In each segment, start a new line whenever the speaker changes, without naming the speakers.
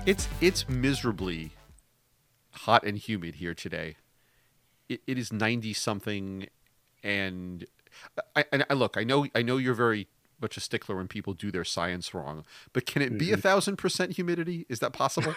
It's miserably hot and humid here today. It is 90 something, and I look. I know you're very much a stickler when people do their science wrong, but can it be 1,000% humidity? Is that possible?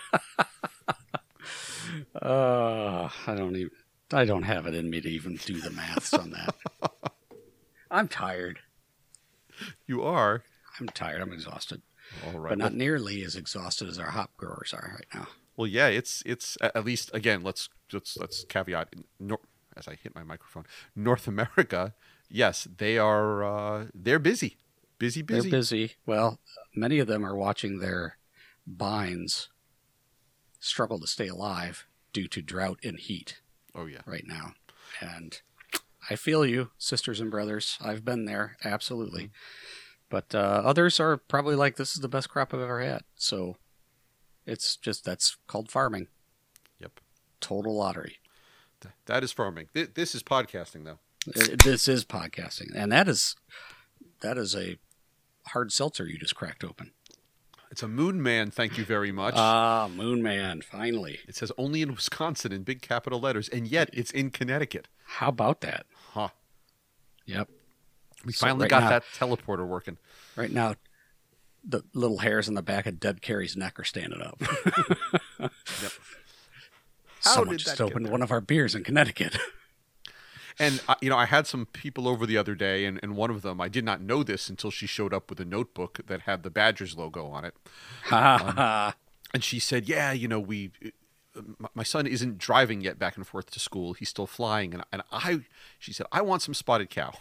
I don't have it in me to even do the maths on that. I'm tired.
You are.
I'm tired. I'm exhausted.
All right.
But not nearly as exhausted as our hop growers are right now.
Well, yeah, it's at least, again, let's caveat, as I hit my microphone, North America, yes, they're busy. Busy.
They're busy. Well, many of them are watching their vines struggle to stay alive due to drought and heat.
Oh, yeah.
Right now. And I feel you, sisters and brothers. I've been there, absolutely. But others are probably like, this is the best crop I've ever had. So it's just, that's called farming.
Yep.
Total lottery.
That is farming. This is podcasting, though.
This is podcasting. And that is a hard seltzer you just cracked open.
It's a Moon Man, thank you very much.
Moon Man, finally.
It says only in Wisconsin in big capital letters, and yet it's in Connecticut.
How about that?
Huh.
Yep.
We finally got that teleporter working.
Right now, the little hairs on the back of Dead Carrie's neck are standing up.
Yep.
Someone just opened one of our beers in Connecticut.
And, I had some people over the other day, and one of them, I did not know this until she showed up with a notebook that had the Badgers logo on it. And she said, yeah, my son isn't driving yet back and forth to school. He's still flying. She said, I want some spotted cow.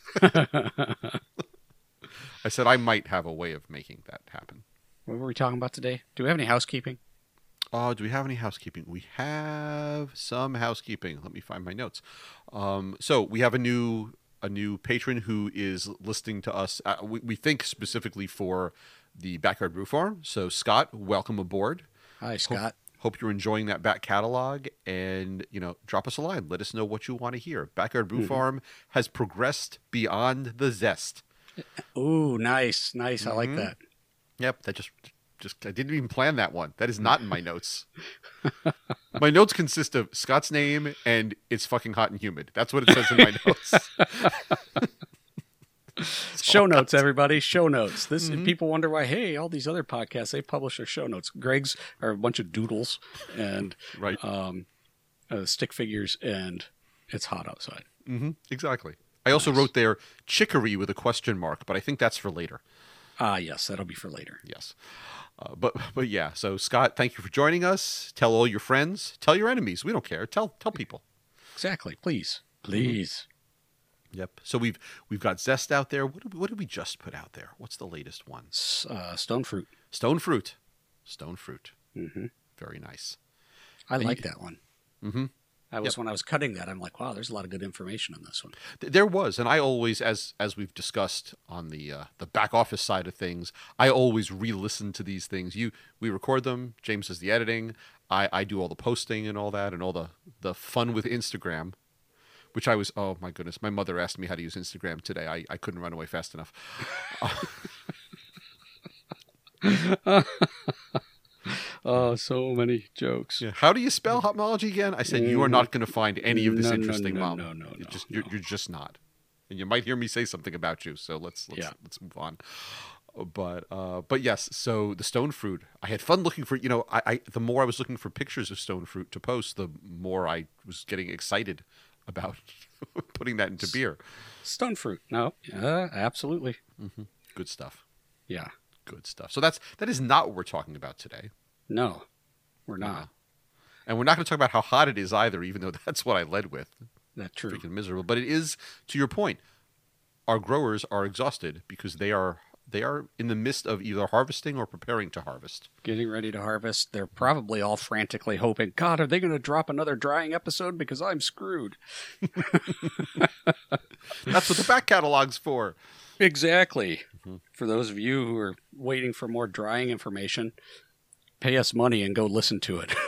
I said, I might have a way of making that happen.
What were we talking about today? Do we have any housekeeping?
Do we have any housekeeping? We have some housekeeping. Let me find my notes. So we have a new patron who is listening to us. We think specifically for the Backyard Brew Farm. So Scott, welcome aboard.
Hi, Scott.
Hope you're enjoying that back catalog, and drop us a line. Let us know what you want to hear. Backyard Brew Farm has progressed beyond the zest.
Ooh, nice. I like that.
Yep, that just I didn't even plan that one. That is not in my notes. My notes consist of Scott's name and it's fucking hot and humid. That's what it says in my notes.
Show notes, everybody. Show notes. This people wonder why. Hey, all these other podcasts, they publish their show notes. Greg's are a bunch of doodles and
right.
Stick figures, and it's hot outside.
Mm-hmm. Exactly. I also wrote there chicory with a question mark, but I think that's for later.
Yes, that'll be for later.
Yes. But yeah, so Scott, thank you for joining us. Tell all your friends. Tell your enemies. We don't care. Tell people.
Exactly. Please.
Yep. So we've got Zest out there. What did we just put out there? What's the latest one?
Stone Fruit.
Stone Fruit. Mm-hmm. Very nice.
I like that one.
Mm-hmm.
When I was cutting that, I'm like, wow, there's a lot of good information on this one.
There was, and I always, as we've discussed on the back office side of things, I always re-listen to these things. We record them. James does the editing. I do all the posting and all that, and all the fun with Instagram, which oh my goodness, my mother asked me how to use Instagram today. I couldn't run away fast enough.
Oh, so many jokes.
Yeah. How do you spell Hopmology again? I said, you are not going to find any of this interesting, Mom.
No.
You're just not. And you might hear me say something about you, so let's move on. But yes, so the stone fruit, I had fun looking for, the more I was looking for pictures of stone fruit to post, the more I was getting excited about putting that into beer.
Stone fruit. No, absolutely.
Mm-hmm. Good stuff.
Yeah.
Good stuff. So that is not what we're talking about today.
No, we're not.
And we're not going to talk about how hot it is either, even though that's what I led with.
That's true.
Freaking miserable. But it is, to your point, our growers are exhausted because they are in the midst of either harvesting or preparing to harvest.
Getting ready to harvest. They're probably all frantically hoping, God, are they going to drop another drying episode? Because I'm screwed.
That's what the back catalog's for.
Exactly. Mm-hmm. For those of you who are waiting for more drying information, pay us money and go listen to it.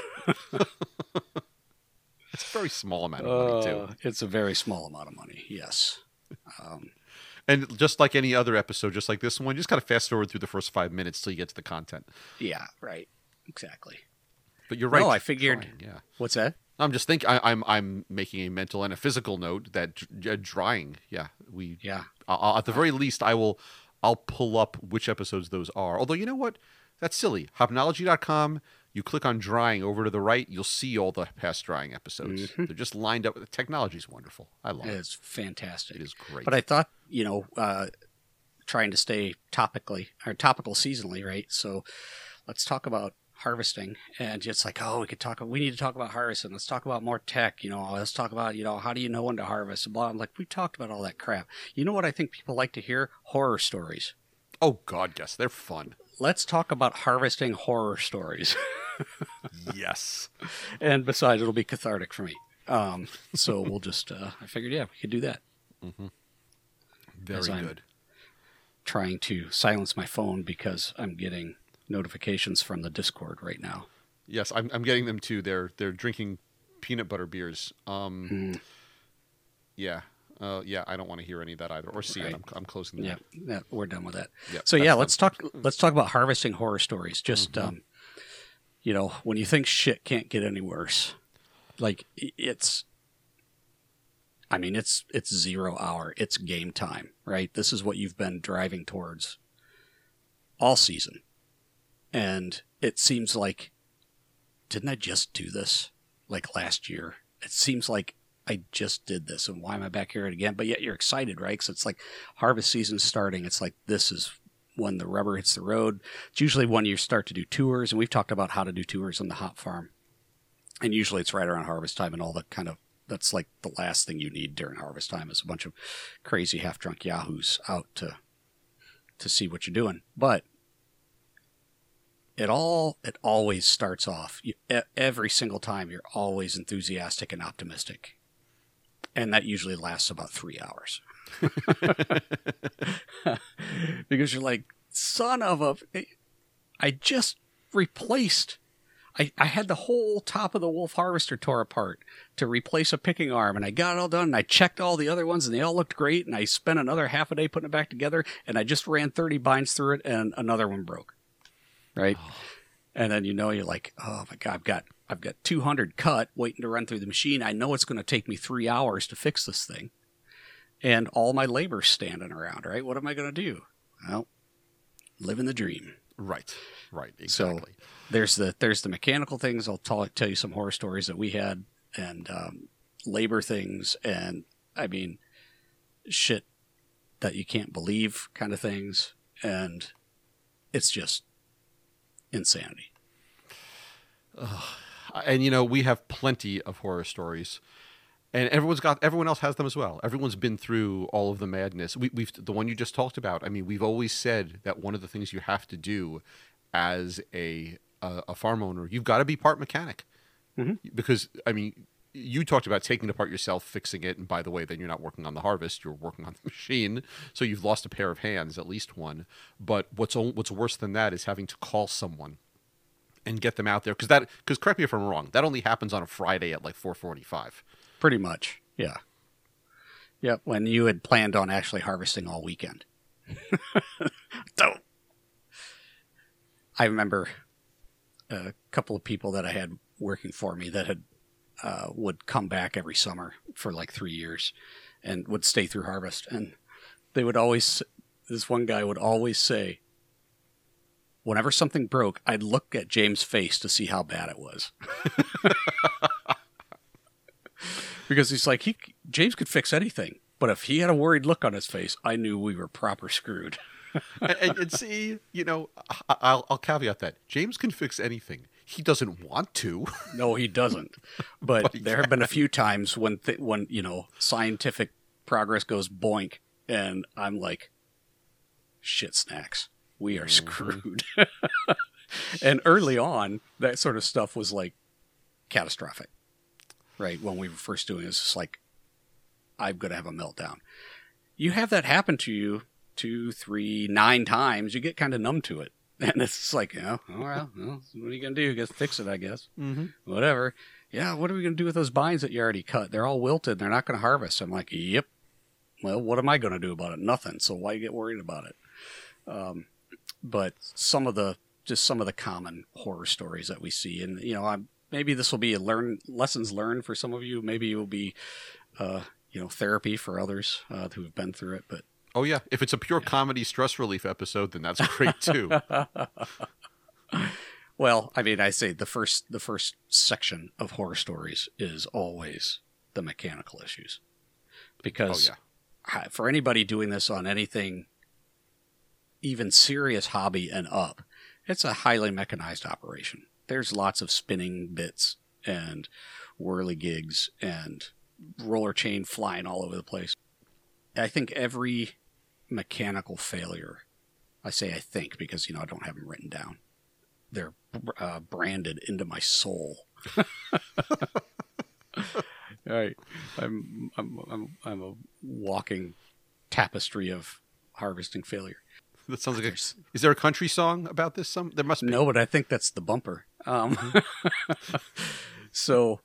It's a very small amount of money, too.
It's a very small amount of money, yes.
And just like any other episode, just like this one, you just got to fast forward through the first 5 minutes till you get to the content.
Yeah, right. exactly.
But you're right.
No, I figured.
Drying, yeah.
What's that?
I'm just thinking. I'm making a mental and a physical note that drying. Yeah,
Yeah.
At the very least, I'll pull up which episodes those are. Although you know what, that's silly. Hopnology.com. You click on drying over to the right, you'll see all the past drying episodes.
Mm-hmm.
They're just lined up. The technology's wonderful. I love it.
It's fantastic.
It is great.
But I thought, trying to stay topical seasonally, right? So let's talk about harvesting. And it's like, oh, we need to talk about harvesting. Let's talk about more tech. Let's talk about, how do you know when to harvest? And blah. I'm like, we talked about all that crap. You know what I think people like to hear? Horror stories.
Oh, God, yes. They're fun.
Let's talk about harvesting horror stories.
Yes.
And besides, it'll be cathartic for me. So we'll just, I figured, we could do that.
Mm-hmm. Very good.
Trying to silence my phone because I'm getting notifications from the Discord right now.
Yes, I'm getting them too. They're drinking peanut butter beers. Yeah. Yeah, I don't want to hear any of that either, or see it. I'm closing that.
Yeah, we're done with that.
Yep,
so let's talk about harvesting horror stories. Just when you think shit can't get any worse, like it's 0 hour. It's game time, right? This is what you've been driving towards all season, and it seems like, didn't I just do this like last year? It seems like I just did this, and why am I back here again? But yet you're excited, right? Because it's like harvest season's starting. It's like this is when the rubber hits the road. It's usually when you start to do tours, and we've talked about how to do tours on the hop farm. And usually it's right around harvest time, and all that that's like the last thing you need during harvest time is a bunch of crazy half-drunk yahoos out to see what you're doing. But it always starts off, every single time you're always enthusiastic and optimistic. And that usually lasts about 3 hours. Because you're like, son of a... I just replaced... I had the whole top of the Wolf Harvester tore apart to replace a picking arm, and I got it all done, and I checked all the other ones, and they all looked great, and I spent another half a day putting it back together, and I just ran 30 binds through it, and another one broke. Right? Oh. And then you're like, oh my God, I've got 200 cut waiting to run through the machine. I know it's going to take me 3 hours to fix this thing. And all my labor's standing around, right? What am I going to do? Well, living the dream.
Right, exactly.
So there's the mechanical things. I'll tell you some horror stories that we had, and labor things, and shit that you can't believe kind of things. And it's just insanity.
And we have plenty of horror stories, and everyone else has them as well. Everyone's been through all of the madness. We've the one you just talked about. We've always said that one of the things you have to do as a farm owner, you've got to be part mechanic. Mm-hmm. Because you talked about taking it apart yourself, fixing it, and by the way, then you're not working on the harvest, you're working on the machine, so you've lost a pair of hands, at least one. But what's worse than that is having to call someone and get them out there, because correct me if I'm wrong, that only happens on a Friday at like 4:45.
Pretty much, yeah. Yep, when you had planned on actually harvesting all weekend. So, I remember a couple of people that I had working for me that had would come back every summer for like 3 years and would stay through harvest. And they would always, this one guy would always say, whenever something broke, I'd look at James' face to see how bad it was. Because he's like, James could fix anything. But if he had a worried look on his face, I knew we were proper screwed.
and see, I'll caveat that. James can fix anything. He doesn't want to.
No, he doesn't. But there have been a few times when scientific progress goes boink, and I'm like, shit snacks. We are screwed. And early on, that sort of stuff was like catastrophic. Right? When we were first doing it, it's just like, I'm going to have a meltdown. You have that happen to you 2, 3, 9 times, you get kind of numb to it. And it's like, well, what are you going to do? You got to fix it, I guess. Mm-hmm. Whatever. Yeah, what are we going to do with those vines that you already cut? They're all wilted. They're not going to harvest. I'm like, yep. Well, what am I going to do about it? Nothing. So why get worried about it? But some of the just some of the common horror stories that we see. And, maybe this will be lessons learned for some of you. Maybe it will be, therapy for others who have been through it. But
Oh yeah, if it's a pure comedy stress relief episode, then that's great too.
well, I mean, I say the first section of horror stories is always the mechanical issues, because for anybody doing this on anything, even serious hobby and up, it's a highly mechanized operation. There's lots of spinning bits and whirligigs and roller chain flying all over the place. I think every mechanical failure, I say I think because, I don't have them written down. They're branded into my soul. Right. I'm a walking tapestry of harvesting failure.
That sounds like is there a country song about this? There must be.
No, but I think that's the bumper. So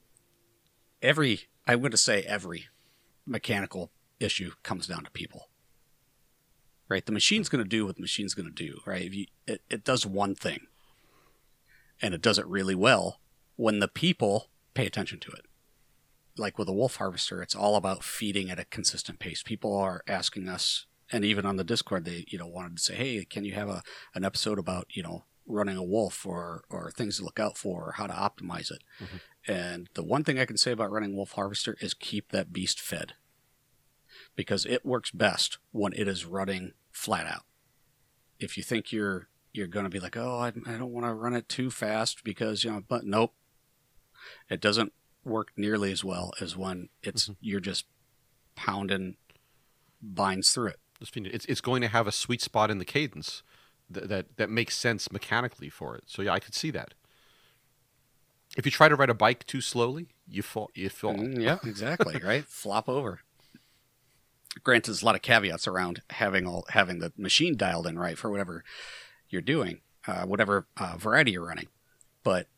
I'm going to say every mechanical issue comes down to people. Right? The machine's going to do what the machine's going to do, right? It does one thing, and it does it really well when the people pay attention to it. Like with a wolf harvester, it's all about feeding at a consistent pace. People are asking us, and even on the Discord, they wanted to say, hey, can you have an episode about running a wolf or things to look out for or how to optimize it? Mm-hmm. And the one thing I can say about running wolf harvester is keep that beast fed, because it works best when it is running flat out. If you think you're going to be like, oh, I don't want to run it too fast because but nope, it doesn't work nearly as well as when it's you're just pounding binds through it.
It's going to have a sweet spot in the cadence that makes sense mechanically for it. So yeah, I could see that. If you try to ride a bike too slowly, you fall.
Yeah, exactly. Right, flop over. Granted, there's a lot of caveats around having the machine dialed in right for whatever you're doing, whatever variety you're running. But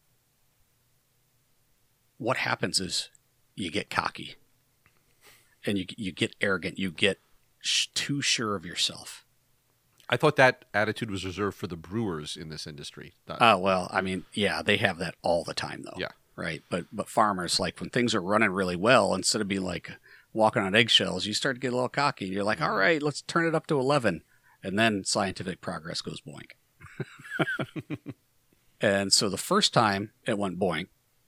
what happens is you get cocky, and you get arrogant. You get too sure of yourself.
I thought that attitude was reserved for the brewers in this industry.
Well, I mean, yeah, they have that all the time, though. Yeah. Right. But farmers, like when things are running really well, instead of being like walking on eggshells, you start to get a little cocky. And you're like, all right, let's turn it up to 11. And then scientific progress goes boink. And so the first time it went boink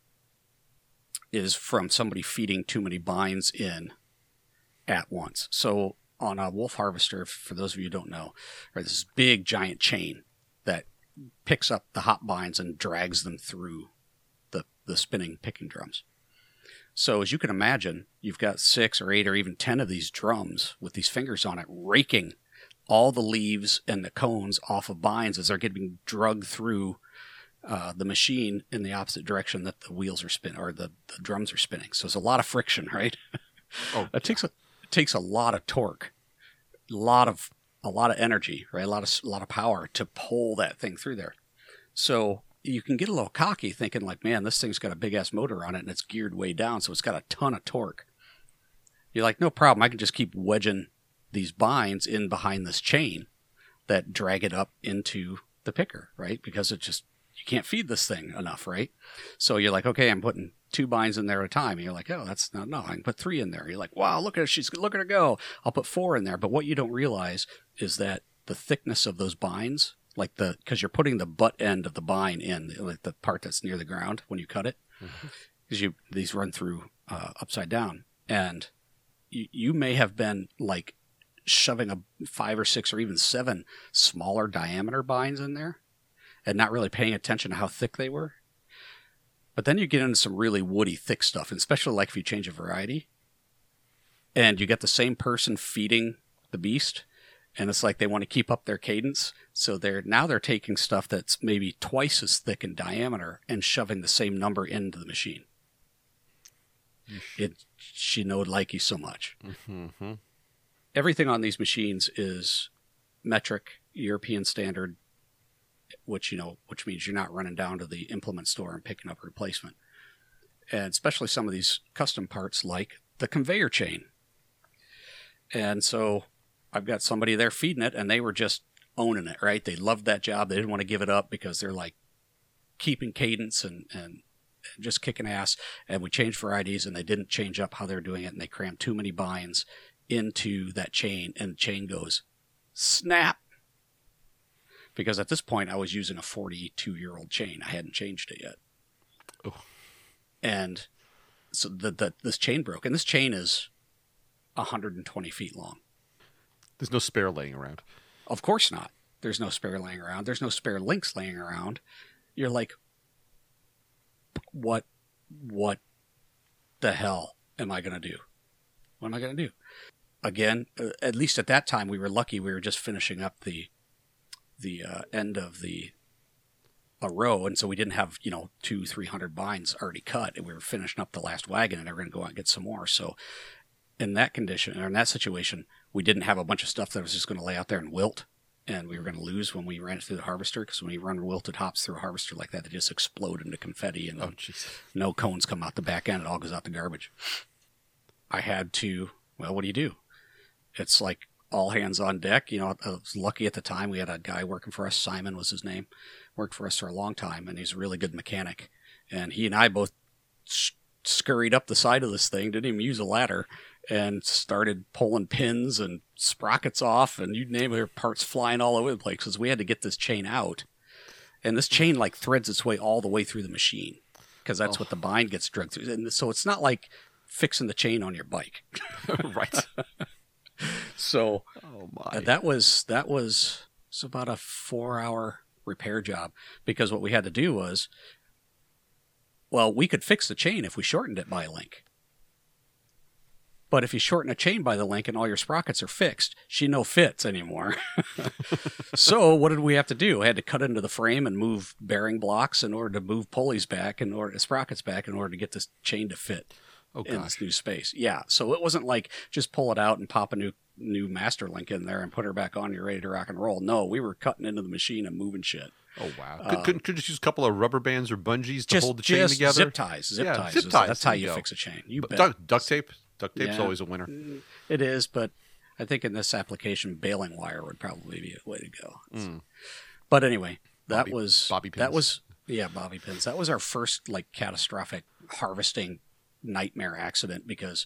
is from somebody feeding too many binds in at once. So on a wolf harvester, for those of you who don't know, right, this big giant chain that picks up the hot binds and drags them through the spinning picking drums. So as you can imagine, you've got 6 or 8 or even 10 of these drums with these fingers on it, raking all the leaves and the cones off of binds as they're getting drugged through the machine in the opposite direction that the wheels are spinning or the drums are spinning. So it's a lot of friction, right?
Oh,
it takes a lot of torque, a lot of energy, right? A lot of power to pull that thing through there. So you can get a little cocky thinking like, man, this thing's got a big ass motor on it and it's geared way down, so it's got a ton of torque. You're like, no problem. I can just keep wedging these binds in behind this chain that drag it up into the picker, right? Because you can't feed this thing enough, right? So you're like, okay, I'm putting 2 binds in there at a time. And you're like, oh, that's not, no, I can put 3 in there. You're like, wow, look at her go. I'll put 4 in there. But what you don't realize is that the thickness of those binds, because you're putting the butt end of the bind in, like the part that's near the ground when you cut it, because these run through upside down. And you may have been like shoving a 5 or 6 or even 7 smaller diameter binds in there and not really paying attention to how thick they were. But then you get into some really woody, thick stuff, and especially like if you change a variety and you get the same person feeding the beast, and it's like they want to keep up their cadence. So they're taking stuff that's maybe twice as thick in diameter and shoving the same number into the machine. She would like you so much.
Mm-hmm.
Everything on these machines is metric, European standard, which means you're not running down to the implement store and picking up a replacement. And especially some of these custom parts like the conveyor chain. And so I've got somebody there feeding it, and they were just owning it, right? They loved that job. They didn't want to give it up because they're like keeping cadence and just kicking ass. And we changed varieties, and they didn't change up how they're doing it, and they crammed too many binds into that chain, and the chain goes snap. Because at this point, I was using a 42-year-old chain. I hadn't changed it yet.
Oh.
And so this chain broke. And this chain is 120 feet long.
There's no spare laying around.
Of course not. There's no spare laying around. There's no spare links laying around. You're like, what the hell am I going to do? What am I going to do? Again, at least at that time, we were lucky. We were just finishing up the end of a row, and so we didn't have 200-300 binds already cut, and we were finishing up the last wagon, and they were going to go out and get some more. So in that condition, or in that situation, we didn't have a bunch of stuff that was just going to lay out there and wilt, and we were going to lose when we ran it through the harvester, because when you run wilted hops through a harvester like that, they just explode into confetti, and no cones come out the back end. It all goes out the garbage. I had to, well, what do you do? It's like all hands on deck. I was lucky at the time. We had a guy working for us. Simon was his name. Worked for us for a long time, and he's a really good mechanic. And he and I both scurried up the side of this thing, didn't even use a ladder, and started pulling pins and sprockets off, and you name it, parts flying all over the place, because we had to get this chain out. And this chain like threads its way all the way through the machine, because that's what the bind gets dragged through. And so it's not like fixing the chain on your bike.
Right.
So
my.
that was about a 4-hour repair job, because what we had to do was, well, we could fix the chain if we shortened it by a link. But if you shorten a chain by the link and all your sprockets are fixed, she no fits anymore. So what did we have to do? I had to cut into the frame and move bearing blocks in order to move pulleys back, sprockets back, in order to get this chain to fit in this new space. Yeah, so it wasn't like just pull it out and pop a new master link in there and put her back on, you're ready to rock and roll. No, we were cutting into the machine and moving shit.
Oh, wow. Could just use a couple of rubber bands or bungees to hold the chain together?
Zip ties. Zip ties. That's how you fix a chain. You bet.
Duct tape? Duct tape's always a winner.
It is, but I think in this application, baling wire would probably be a way to go. But anyway,
bobby pins.
Bobby pins. That was our first catastrophic harvesting nightmare accident, because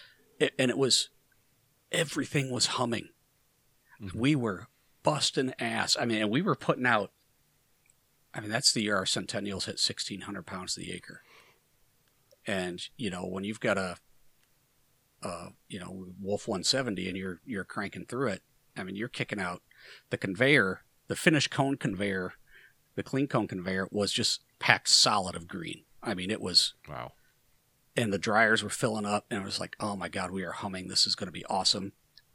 everything was humming. Mm-hmm. We were busting ass. And we were putting out, that's the year our Centennials hit 1,600 pounds to the acre. And, when you've got a Wolf 170 and you're cranking through it, you're kicking out the conveyor, the finished cone conveyor, the clean cone conveyor was just packed solid of green. It was...
Wow.
And the dryers were filling up, and it was like, oh my God, we are humming. This is going to be awesome.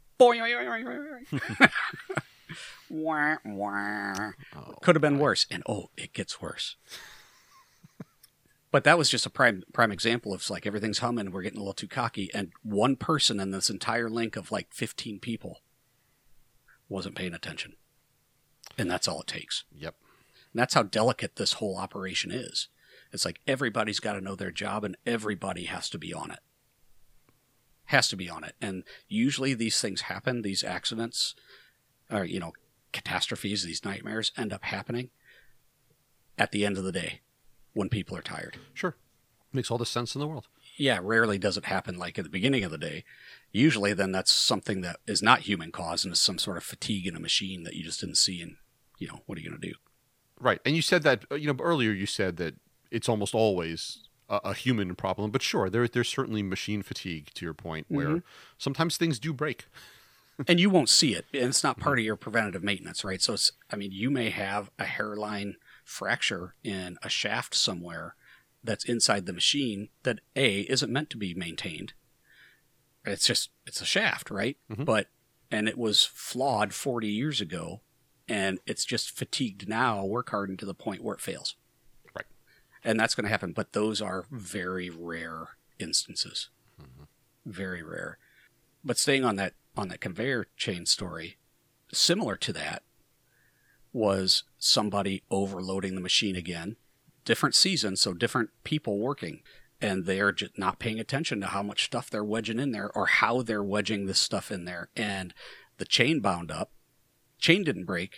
Could have been worse. And it gets worse. But that was just a prime example of everything's humming. We're getting a little too cocky. And one person in this entire link of 15 people wasn't paying attention. And that's all it takes.
Yep.
And that's how delicate this whole operation is. It's like everybody's got to know their job, and everybody has to be on it. Has to be on it. And usually these things happen, these accidents, or, catastrophes, these nightmares end up happening at the end of the day when people are tired.
Sure. Makes all the sense in the world.
Yeah, rarely does it happen at the beginning of the day. Usually then that's something that is not human caused, and is some sort of fatigue in a machine that you just didn't see, and, what are you going to do?
Right. And you said that, earlier you said that it's almost always a human problem, but sure, there's certainly machine fatigue, to your point, where sometimes things do break.
And you won't see it, and it's not part of your preventative maintenance, right? So it's, you may have a hairline fracture in a shaft somewhere that's inside the machine that isn't meant to be maintained. It's a shaft, right? Mm-hmm. And it was flawed 40 years ago, and it's just fatigued now, work hardened to the point where it fails. And that's going to happen, but those are very rare instances. Mm-hmm. Very rare. But staying on that conveyor chain story, similar to that was somebody overloading the machine again. Different season, so different people working. And they're just not paying attention to how much stuff they're wedging in there, or how they're wedging this stuff in there. And the chain bound up. Chain didn't break.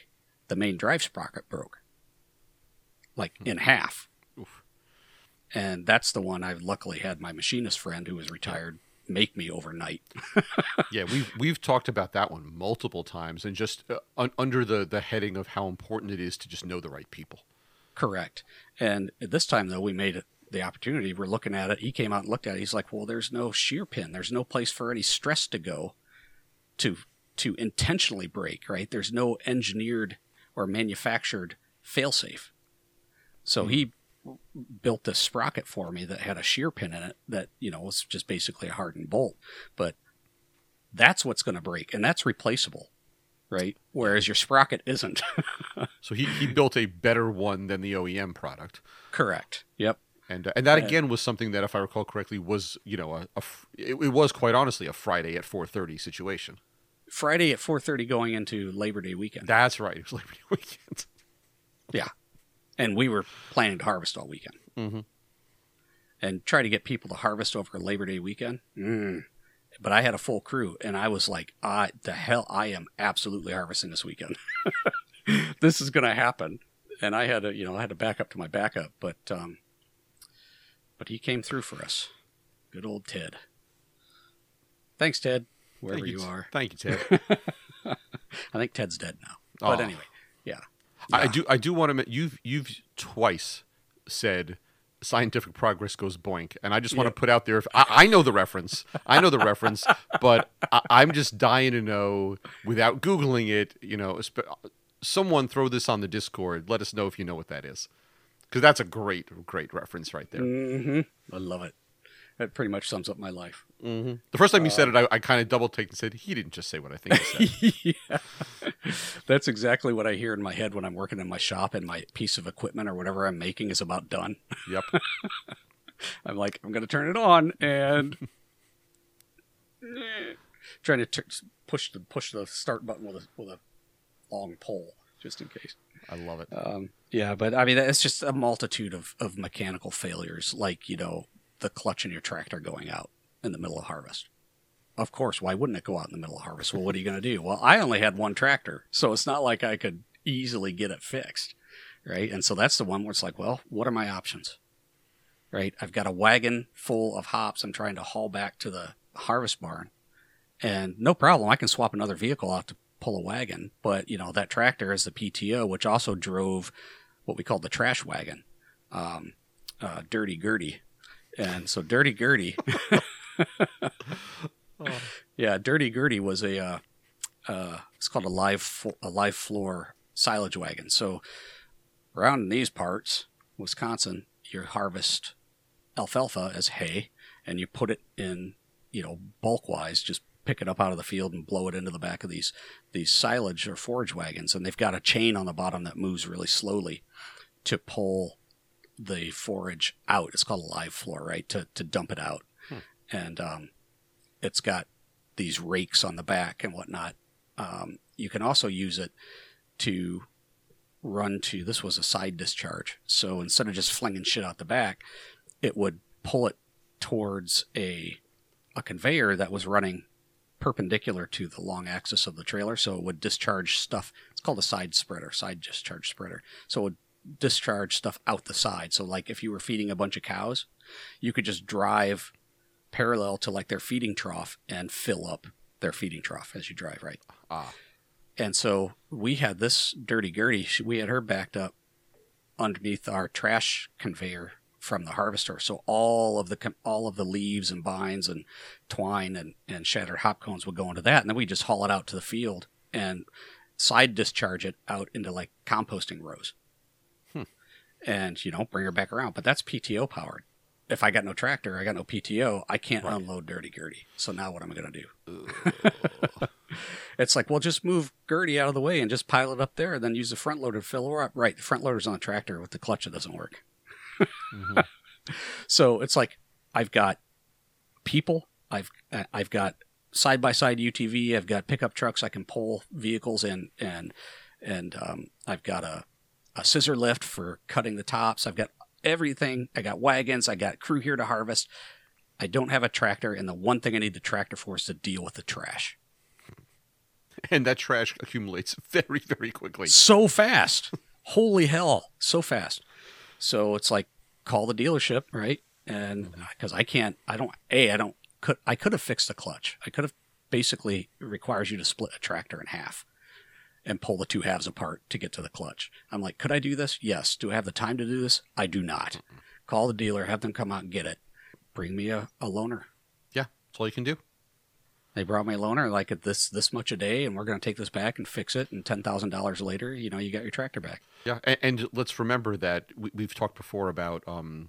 the main drive sprocket broke, like in half.
Oof.
And that's the one I've luckily had my machinist friend who was retired make me overnight.
Yeah, we've talked about that one multiple times, and just under the heading of how important it is to just know the right people.
Correct. And at this time, though, we made it the opportunity. We're looking at it. He came out and looked at it. He's like, well, there's no shear pin. There's no place for any stress to go to intentionally break, right? There's no engineered or manufactured failsafe. So he built this sprocket for me that had a shear pin in it that, was just basically a hardened bolt. But that's what's going to break, and that's replaceable, right? Whereas your sprocket isn't.
So he built a better one than the OEM product.
Correct. Yep.
And that again was something that, if I recall correctly, was it was quite honestly a Friday at 4:30 situation.
Friday at 4:30 going into Labor Day weekend.
That's right. It was Labor Day weekend.
Yeah. And we were planning to harvest all weekend.
Mm-hmm.
And try to get people to harvest over Labor Day weekend. But I had a full crew, and I was like, I am absolutely harvesting this weekend. This is going to happen. And I had to back up to my backup, but he came through for us. Good old Ted. Thanks, Ted, wherever you are.
Thank you, Ted.
I think Ted's dead now. But anyway, yeah.
I do want to. You've twice said scientific progress goes boink, and I just want to put out there. I know the reference. I know the reference, but I'm just dying to know, without Googling it. Someone throw this on the Discord. Let us know if you know what that is, because that's a great reference right there.
Mm-hmm. I love it. That pretty much sums up my life.
Mm-hmm. The first time you said it, I kind of double taked and said, he didn't just say what I think he said.
Yeah. That's exactly what I hear in my head when I'm working in my shop and my piece of equipment or whatever I'm making is about done.
Yep.
I'm like, I'm going to turn it on and trying to push the start button with a long pole just in case.
I love it.
Yeah, but I mean, it's just a multitude of mechanical failures, like, the clutch in your tractor going out in the middle of harvest. Of course, why wouldn't it go out in the middle of harvest? Well, what are you going to do? Well, I only had one tractor, so it's not like I could easily get it fixed, right? And so that's the one where it's like, well, what are my options, right? I've got a wagon full of hops I'm trying to haul back to the harvest barn, and no problem, I can swap another vehicle out to pull a wagon, but, that tractor is the PTO, which also drove what we call the trash wagon, Dirty Gertie. And so Dirty Gertie, Dirty Gertie was it's called a live floor silage wagon. So around in these parts, Wisconsin, you harvest alfalfa as hay, and you put it in, bulk wise, just pick it up out of the field and blow it into the back of these silage or forage wagons, and they've got a chain on the bottom that moves really slowly to pull the forage out. It's called a live floor, right? To dump it out. And it's got these rakes on the back and whatnot. You can also use it to run to, this was a side discharge. So instead of just flinging shit out the back, it would pull it towards a conveyor that was running perpendicular to the long axis of the trailer. So it would discharge stuff. It's called a side discharge spreader. So it would discharge stuff out the side. So like if you were feeding a bunch of cows, you could just drive parallel to like their feeding trough and fill up their feeding trough as you drive, right? And so we had this Dirty Gertie, we had her backed up underneath our trash conveyor from the harvester. So all of the leaves and vines and twine and shattered hop cones would go into that, and then we just haul it out to the field and side discharge it out into like composting rows. And, bring her back around. But that's PTO powered. If I got no tractor, I got no PTO, I can't unload Dirty Gertie. So now what am I going to do? It's like, well, just move Gertie out of the way and just pile it up there and then use the front loader to fill her up. Right, the front loader's on the tractor. With the clutch, it doesn't work. Mm-hmm. So it's like, I've got people, I've got side-by-side UTV, I've got pickup trucks I can pull vehicles in, and I've got a scissor lift for cutting the tops. I've got everything. I got wagons. I got crew here to harvest. I don't have a tractor, and the one thing I need the tractor for is to deal with the trash.
And that trash accumulates very, very quickly.
So fast. Holy hell, so fast. So it's like, call the dealership, right? And because I could have fixed the clutch. I could have basically, it requires you to split a tractor in half and pull the two halves apart to get to the clutch. I'm like, could I do this? Yes. Do I have the time to do this? I do not. Call the dealer, have them come out and get it. Bring me a loaner.
Yeah, that's all you can do.
They brought me a loaner like at this much a day, and we're going to take this back and fix it. And $10,000 later, you got your tractor back.
Yeah, and let's remember that we've talked before about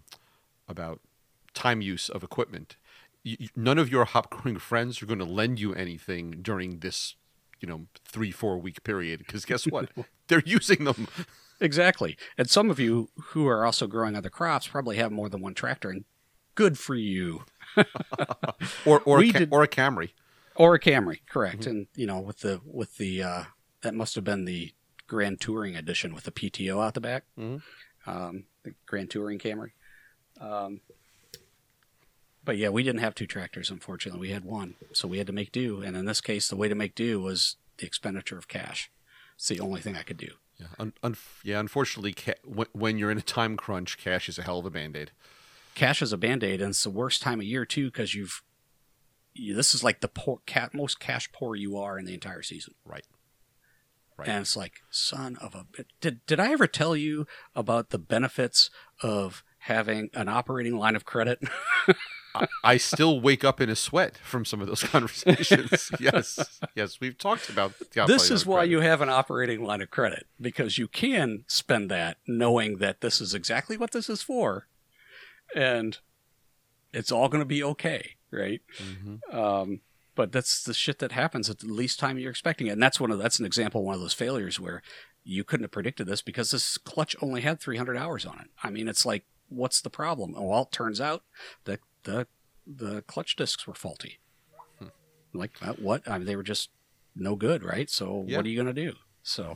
time use of equipment. None of your hop growing friends are going to lend you anything during this 3-4 week period, because guess what? They're using them.
Exactly. And some of you who are also growing other crops probably have more than one tractor, and good for you.
or a Camry.
Or a Camry, correct. Mm-hmm. And with the that must have been the Grand Touring edition with the PTO out the back. Mm-hmm. The Grand Touring Camry. But yeah, we didn't have two tractors, unfortunately. We had one, so we had to make do. And in this case, the way to make do was the expenditure of cash. It's the only thing I could do.
Yeah, unfortunately, when you're in a time crunch, cash is a hell of a Band-Aid.
Cash is a Band-Aid, and it's the worst time of year, too, because this is like the most cash poor you are in the entire season.
Right.
And it's like, son of a... Did I ever tell you about the benefits of having an operating line of credit?
I still wake up in a sweat from some of those conversations. Yes, we've talked about the
this is why you have an operating line of credit, because you can spend that knowing that this is exactly what this is for, and it's all going to be okay, right? Mm-hmm. But that's the shit that happens at the least time you're expecting it, and that's an example of one of those failures where you couldn't have predicted this because this clutch only had 300 hours on it. I mean, it's like, what's the problem? Well, it turns out that the clutch discs were faulty. Like what? I mean, they were just no good, right? So What are you going to do? So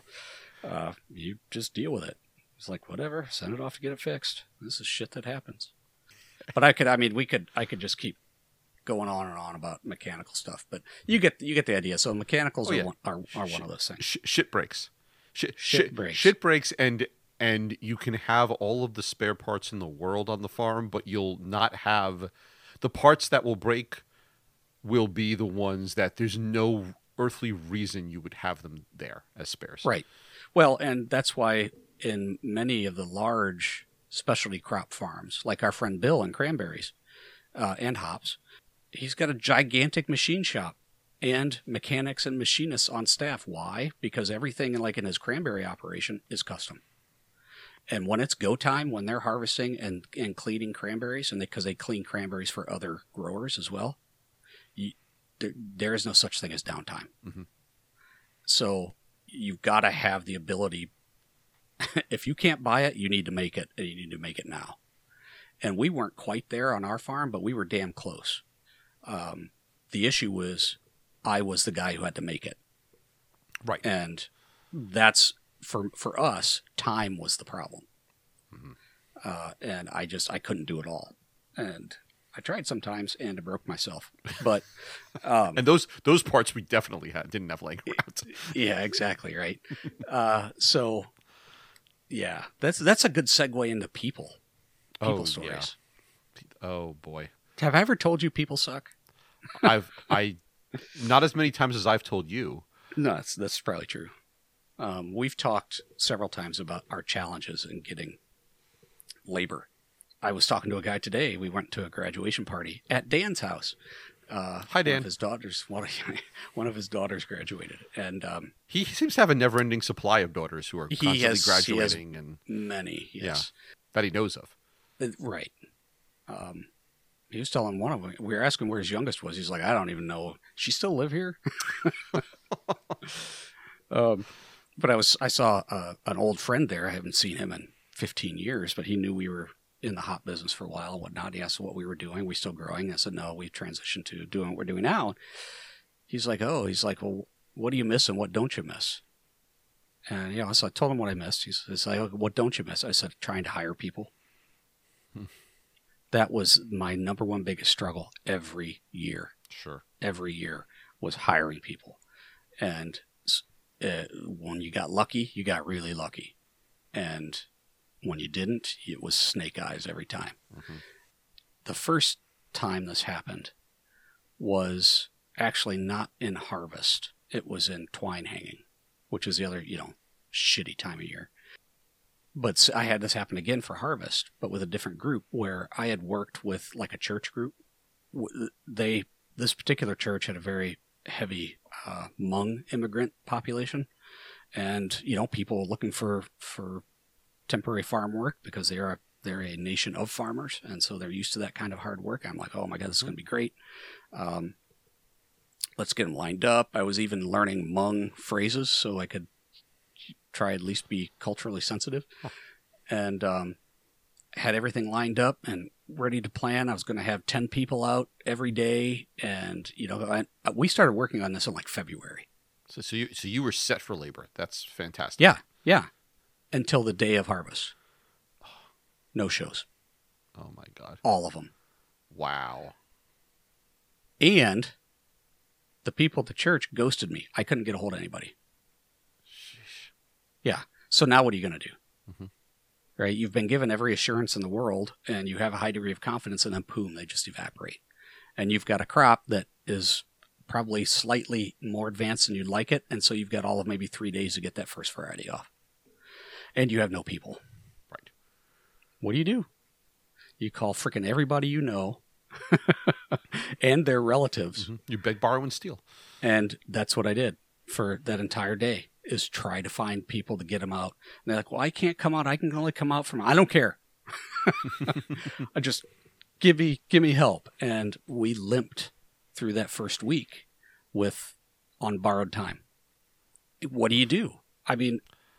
you just deal with it. It's like, whatever, send it off to get it fixed. This is shit that happens. But I could just keep going on and on about mechanical stuff, but you get the idea. So mechanicals are one of those things.
Shit breaks.
Shit breaks.
Shit breaks, and you can have all of the spare parts in the world on the farm, but you'll not have the parts that will break will be the ones that there's no earthly reason you would have them there as spares.
Right. Well, and that's why in many of the large specialty crop farms, like our friend Bill in cranberries and hops, he's got a gigantic machine shop and mechanics and machinists on staff. Why? Because everything like in his cranberry operation is custom. And when it's go time, when they're harvesting and cleaning cranberries, and because they clean cranberries for other growers as well, there is no such thing as downtime. Mm-hmm. So you've got to have the ability. If you can't buy it, you need to make it, and you need to make it now. And we weren't quite there on our farm, but we were damn close. The issue was I was the guy who had to make it.
Right.
And that's... For us, time was the problem. Mm-hmm. And I couldn't do it all. And I tried sometimes and I broke myself. But
and those parts we definitely didn't have laying around.
Yeah, exactly, right. So yeah, that's a good segue into people stories.
Yeah. Oh boy.
Have I ever told you people suck?
I not as many times as I've told you.
No, that's probably true. We've talked several times about our challenges in getting labor. I was talking to a guy today. We went to a graduation party at Dan's house.
Hi, Dan.
One of his daughters graduated, and
he seems to have a never-ending supply of daughters who are constantly graduating, and
many, yes,
that he knows of.
Right. He was telling one of them. We were asking where his youngest was. He's like, I don't even know. She still live here? But I saw an old friend there. I haven't seen him in 15 years, but he knew we were in the hop business for a while and whatnot. He asked what we were doing. We still growing? I said, no, we've transitioned to doing what we're doing now. He's like, well, what do you miss and what don't you miss? And, so I told him what I missed. He's like, what don't you miss? I said, trying to hire people. That was my number one biggest struggle every year.
Sure.
Every year was hiring people. And when you got lucky, you got really lucky. And when you didn't, it was snake eyes every time.
Mm-hmm.
The first time this happened was actually not in harvest. It was in twine hanging, which is the other, shitty time of year. But I had this happen again for harvest, but with a different group where I had worked with like a church group. This particular church had a very heavy Hmong immigrant population, and people looking for temporary farm work because they're a nation of farmers, and so they're used to that kind of hard work. I'm like, oh my god, this is going to be great. Let's get them lined up. I was even learning Hmong phrases so I could try at least be culturally sensitive, and had everything lined up and ready to plan. I was going to have 10 people out every day, and we started working on this in like February.
So you were set for labor. That's fantastic.
Yeah. Until the day of harvest. No shows.
Oh my god.
All of them.
Wow.
And the people at the church ghosted me. I couldn't get a hold of anybody.
Sheesh.
Yeah. So now what are you going to do?
Mm-hmm.
Right? You've been given every assurance in the world, and you have a high degree of confidence, and then boom, they just evaporate. And you've got a crop that is probably slightly more advanced than you'd like it, and so you've got all of maybe 3 days to get that first variety off. And you have no people.
Right.
What do? You call frickin' everybody you know and their relatives.
Mm-hmm. You beg, borrow, and steal.
And that's what I did for that entire day, is try to find people to get them out. And they're like, well, I can't come out. I can only come out I don't care. I just give me help. And we limped through that first week on borrowed time. What do you do? I mean,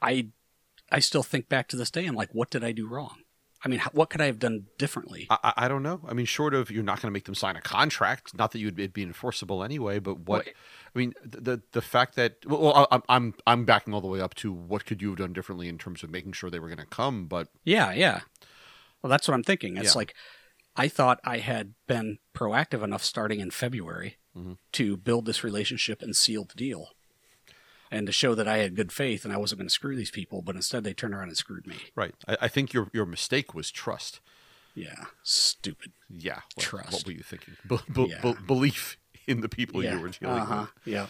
I still think back to this day. I'm like, what did I do wrong? I mean, what could I have done differently?
I don't know. I mean, short of you're not going to make them sign a contract. Not that it'd be enforceable anyway. But what? I mean, the fact that I'm backing all the way up to what could you have done differently in terms of making sure they were going to come. But
yeah. Well, that's what I'm thinking. It's like I thought I had been proactive enough starting in February to build this relationship and seal the deal. And to show that I had good faith and I wasn't going to screw these people, but instead they turned around and screwed me.
Right. I think your mistake was trust.
Yeah. Stupid.
Yeah.
Trust.
What were you thinking? Belief in the people you were dealing with.
Yeah.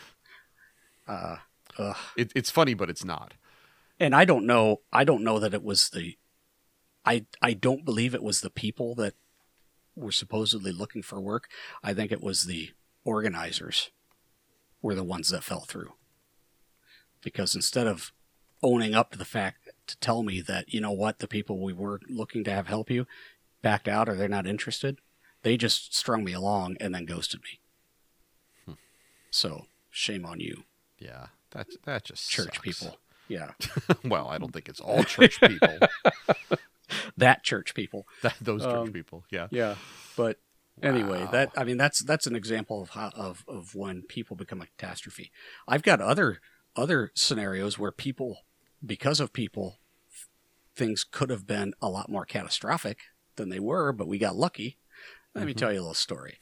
It's funny, but it's not.
And I don't know that it was I don't believe it was the people that were supposedly looking for work. I think it was the organizers were the ones that fell through. Because instead of owning up to the fact to tell me that, the people we were looking to have help you backed out or they're not interested, they just strung me along and then ghosted me. So shame on you.
Yeah, that just
church
sucks.
People. Yeah.
Well, I don't think it's all church people.
That church people.
Those church people. Yeah.
Yeah. But anyway,
Wow.
that's an example of when people become a catastrophe. I've got other scenarios where because of people, things could have been a lot more catastrophic than they were, but we got lucky. Let me tell you a little story.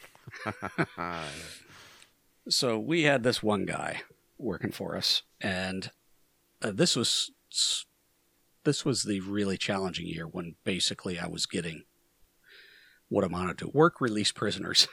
So we had this one guy working for us, and this was the really challenging year when basically I was getting what amounted to work release prisoners.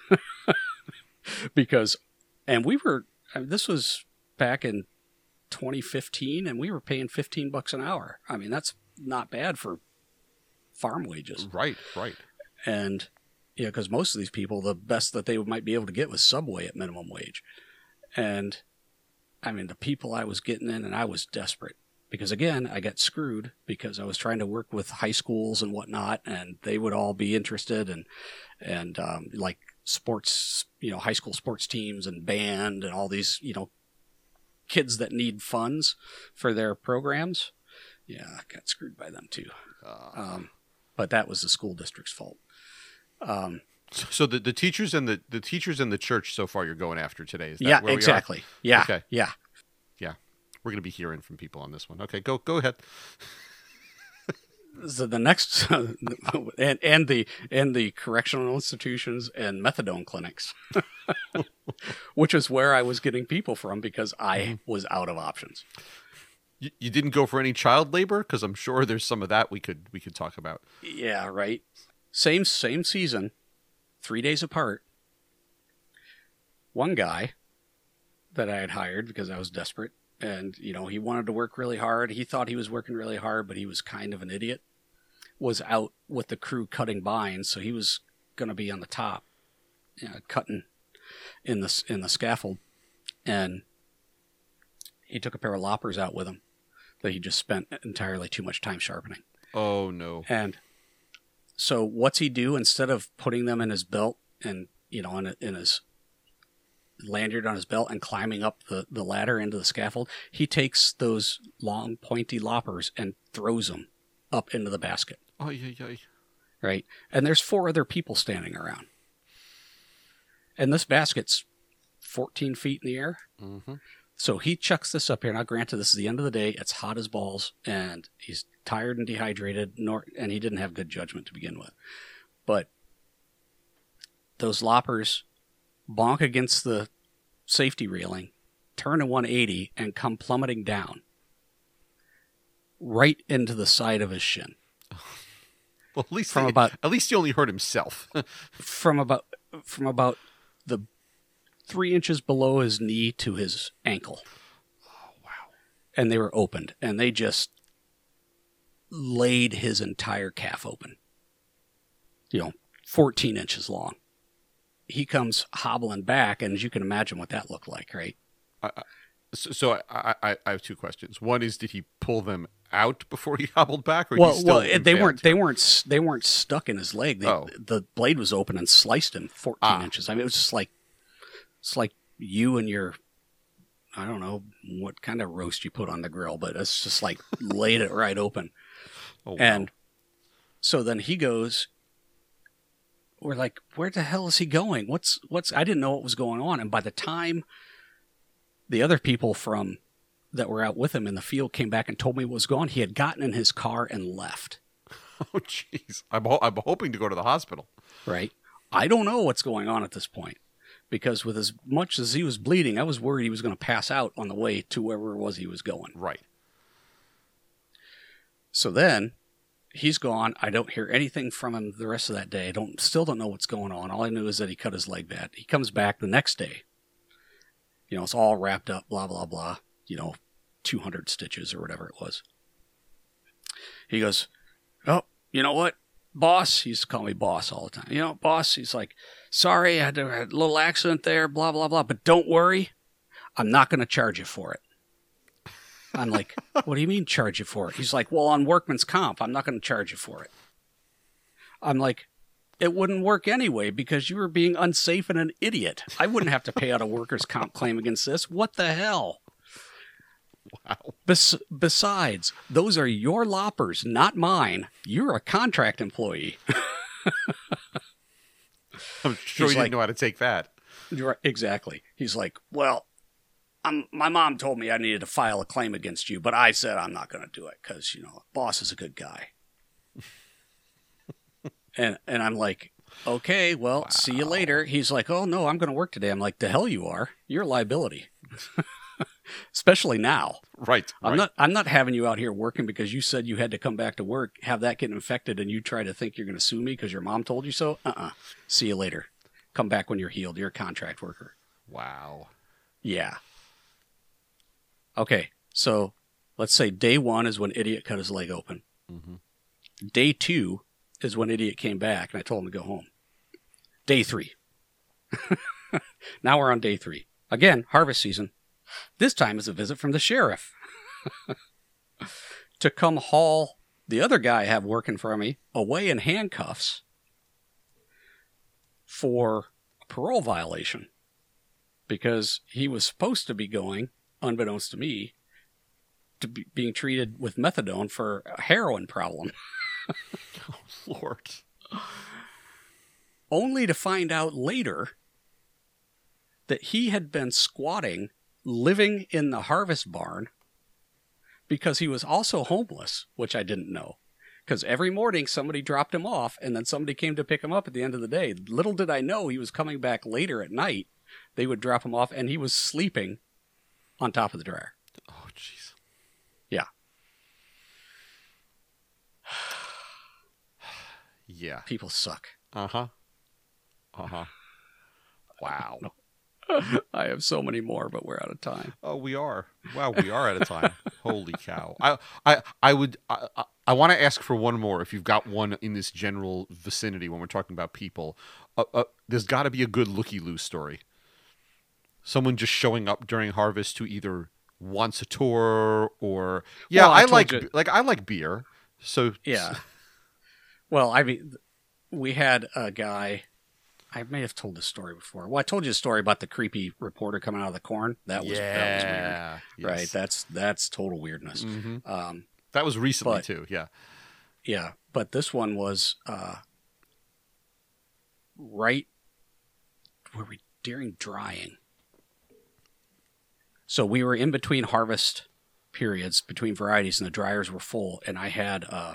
This was back in 2015, and we were paying $15 an hour. I mean, that's not bad for farm wages.
Right.
And because most of these people, the best that they might be able to get was Subway at minimum wage. And I mean, the people I was getting in, and I was desperate because, again, I got screwed because I was trying to work with high schools and whatnot, and they would all be interested and like sports, high school sports teams and band and all these, kids that need funds for their programs. Yeah, I got screwed by them too. But that was the school district's fault.
So the teachers and the teachers in the church so far you're going after today. Is that where
exactly.
We are?
Yeah.
Okay.
Yeah.
Yeah. We're going to be hearing from people on this one. Okay, go ahead.
So the next, and the correctional institutions and methadone clinics, which is where I was getting people from because I was out of options.
You didn't go for any child labor? Because I'm sure there's some of that we could talk about.
Yeah, right. Same season, 3 days apart. One guy that I had hired because I was desperate, and he wanted to work really hard. He thought he was working really hard, but he was kind of an idiot. Was out with the crew cutting bines, so he was going to be on the top, cutting in the scaffold, and he took a pair of loppers out with him that he just spent entirely too much time sharpening.
Oh no!
And so what's he do instead of putting them in his belt and in his lanyard on his belt and climbing up the ladder into the scaffold? He takes those long pointy loppers and throws them up into the basket.
Oh yeah.
Right, and there's 4 other people standing around, and this basket's 14 feet in the air.
Mm-hmm.
So he chucks this up here. Now, granted, this is the end of the day. It's hot as balls, and he's tired and dehydrated, and he didn't have good judgment to begin with. But those loppers bonk against the safety railing, turn a 180, and come plummeting down right into the side of his shin.
Well, at least he only hurt himself.
from about the 3 inches below his knee to his ankle.
Oh, wow.
And they were opened, and they just laid his entire calf open. 14 inches long. He comes hobbling back, and as you can imagine what that looked like, right?
So I have 2 questions. One is, did he pull them out before he hobbled back? Or
they weren't stuck in his leg. The blade was open and sliced him 14 inches. I mean, it was just like, it's like you and your, I don't know what kind of roast you put on the grill, but it's just like laid it right open.
Oh, wow.
And so then he goes, we're like, where the hell is he going? What's, I didn't know what was going on. And by the time the other people that were out with him in the field came back and told me what was going on, he had gotten in his car and left.
Oh, jeez. I'm hoping to go to the hospital.
Right. I don't know what's going on at this point, because with as much as he was bleeding, I was worried he was going to pass out on the way to wherever it was he was going.
Right.
So then he's gone. I don't hear anything from him the rest of that day. Still don't know what's going on. All I knew is that he cut his leg bad. He comes back the next day. It's all wrapped up, blah, blah, blah. 200 stitches or whatever it was. He goes, oh, you know what, boss? He used to call me boss all the time. Boss, he's like, sorry, I had a little accident there, blah, blah, blah. But don't worry, I'm not going to charge you for it. I'm like, what do you mean charge you for it? He's like, well, on workman's comp, I'm not going to charge you for it. I'm like, it wouldn't work anyway because you were being unsafe and an idiot. I wouldn't have to pay out a workers' comp claim against this. What the hell?
Wow.
Besides, those are your loppers, not mine. You're a contract employee.
I'm sure you didn't know how to take that.
Exactly. He's like, well, my mom told me I needed to file a claim against you, but I said I'm not going to do it because, boss is a good guy. and I'm like, okay, well, see you later. He's like, oh, no, I'm going to work today. I'm like, the hell you are. You're a liability. Especially now.
Right.
I'm not having you out here working because you said you had to come back to work, have that get infected, and you try to think you're going to sue me because your mom told you so. See you later. Come back when you're healed. You're a contract worker.
Wow.
Yeah. Okay. So let's say day 1 is when Idiot cut his leg open.
Mm-hmm.
Day 2 is when Idiot came back and I told him to go home. Day 3. Now we're on day 3. Again, harvest season. This time is a visit from the sheriff to come haul the other guy I have working for me away in handcuffs for a parole violation because he was supposed to be going, unbeknownst to me, to being treated with methadone for a heroin problem.
Oh, Lord.
Only to find out later that he had been squatting, living in the harvest barn, because he was also homeless, which I didn't know. Because every morning somebody dropped him off, and then somebody came to pick him up at the end of the day. Little did I know he was coming back later at night. They would drop him off, and he was sleeping on top of the dryer.
Oh, jeez.
Yeah.
Yeah.
People suck.
Uh-huh. Uh-huh. Wow.
I have so many more, but we're out of time.
Oh, we are. Wow, we are out of time. Holy cow. I want to ask for one more if you've got one in this general vicinity when we're talking about people. There's got to be a good looky-loo story. Someone just showing up during harvest who either wants a tour or
Well, I
I
told
like beer. So
Yeah. Well, I mean, we had a guy. I may have told this story before. Well, I told you a story about the creepy reporter coming out of the corn. That was weird.
Yes.
Right. That's total weirdness.
Mm-hmm. That was recently too. Yeah.
Yeah, but this one was right were we during drying. So we were in between harvest periods, between varieties, and the dryers were full, and I had a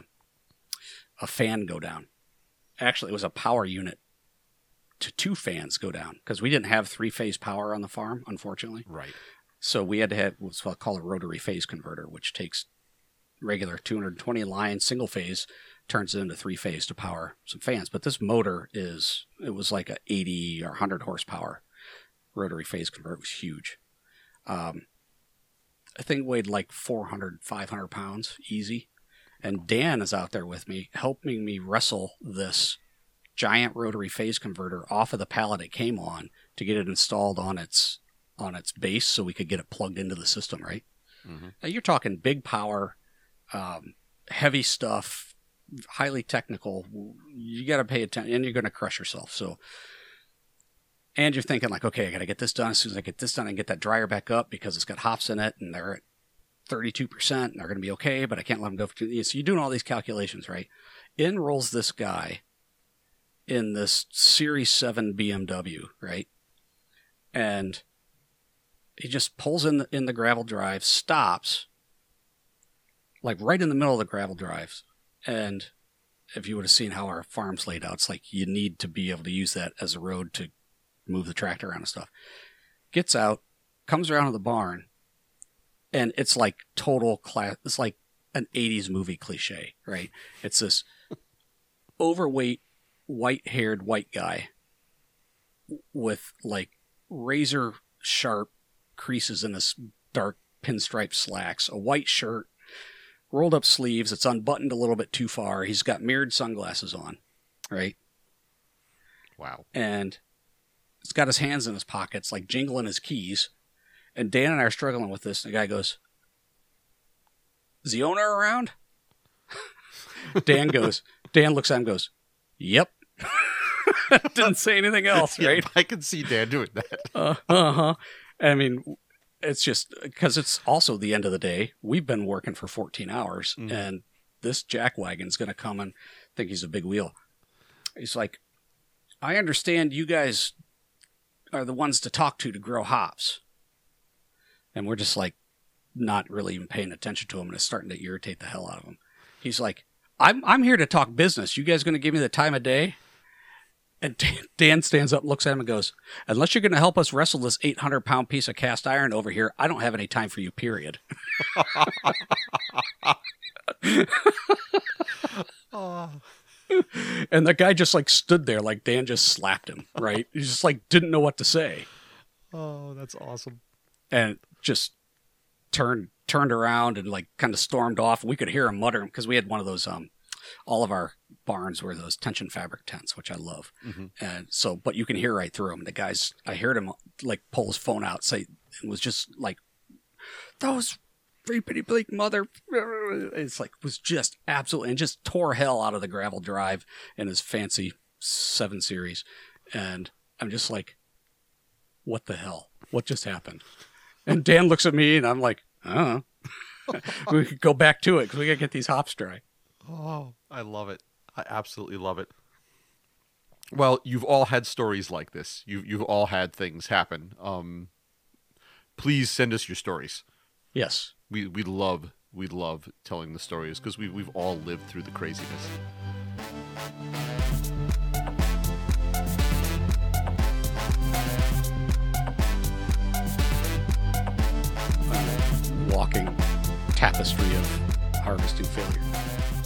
fan go down. Actually, it was a power unit to 2 fans go down because we didn't have 3-phase power on the farm, unfortunately.
Right.
So we had to have what's called a rotary phase converter, which takes regular 220 line single phase, turns it into 3-phase to power some fans. But this motor it was like a 80 or 100 horsepower rotary phase converter. It was huge. I think it weighed like 400, 500 pounds easy. And Dan is out there with me, helping me wrestle this giant rotary phase converter off of the pallet it came on to get it installed on its base so we could get it plugged into the system, right? Mm-hmm. Now you're talking big power, heavy stuff, highly technical. You got to pay attention, and you're going to crush yourself. So, and you're thinking like, okay, I got to get this done. As soon as I get this done, I can get that dryer back up because it's got hops in it, and they're at 32%, and they're going to be okay. But I can't let them go for 2 years. So you're doing all these calculations, right? In rolls this guy in this Series 7 BMW, right? And he just pulls in the gravel drive, stops, like right in the middle of the gravel drives. And if you would have seen how our farm's laid out, it's like you need to be able to use that as a road to move the tractor around and stuff. Gets out, comes around to the barn, and it's like total class. It's like an 80s movie cliche, right? It's this overweight, white-haired white guy with like razor sharp creases in his dark pinstripe slacks, a white shirt, rolled up sleeves. It's unbuttoned a little bit too far. He's got mirrored sunglasses on, right?
Wow.
And he's got his hands in his pockets, like jingling his keys. And Dan and I are struggling with this. And the guy goes, "Is the owner around?" Dan looks at him and goes, "Yep." Didn't say anything else, right?
Yeah, I can see Dan doing that.
Uh-huh. I mean, it's just because it's also the end of the day. We've been working for 14 hours, and this jackwagon's going to come and think he's a big wheel. He's like, "I understand you guys are the ones to talk to grow hops." And we're just like not really even paying attention to him, and it's starting to irritate the hell out of him. He's like, I'm here to talk business. You guys going to give me the time of day?" And Dan stands up, looks at him, and goes, "Unless you're going to help us wrestle this 800-pound piece of cast iron over here, I don't have any time for you, period."
Oh.
And the guy just like stood there like Dan just slapped him, right? He just like didn't know what to say.
Oh, that's awesome.
And just turned around and like kind of stormed off. We could hear him muttering because we had one of those all of our barns were those tension fabric tents, which I love. Mm-hmm. And so, but you can hear right through them. The guys, I heard him like pull his phone out, say, it was just like, "Those pretty bleak mother." It's like, was just absolutely, and just tore hell out of the gravel drive in his fancy 7 Series. And I'm just like, what the hell? What just happened? And Dan looks at me and I'm like, I don't know. We could go back to it because we got to get these hops dry.
Oh, I love it. I absolutely love it. Well, you've all had stories like this. You've all had things happen. Please send us your stories.
Yes.
We love we love telling the stories because we've all lived through the craziness.
Walking tapestry of harvesting failure.